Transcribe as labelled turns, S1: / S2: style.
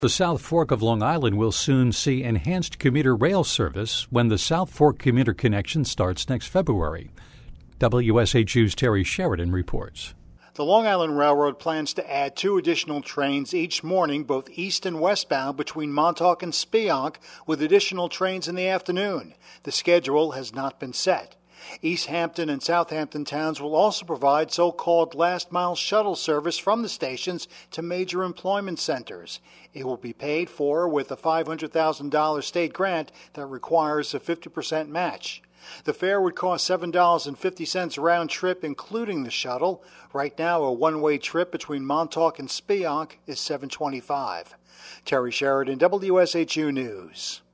S1: The South Fork of Long Island will soon see enhanced commuter rail service when the South Fork Commuter Connection starts next February. WSHU's Terry Sheridan reports.
S2: The Long Island Railroad plans to add 2 additional trains each morning, both east and westbound between Montauk and Speonk, with additional trains in the afternoon. The schedule has not been set. East Hampton and Southampton towns will also provide so-called last-mile shuttle service from the stations to major employment centers. It will be paid for with a $500,000 state grant that requires a 50% match. The fare would cost $7.50 round trip, including the shuttle. Right now, a one-way trip between Montauk and Speonk is $7.25. Terry Sheridan, WSHU News.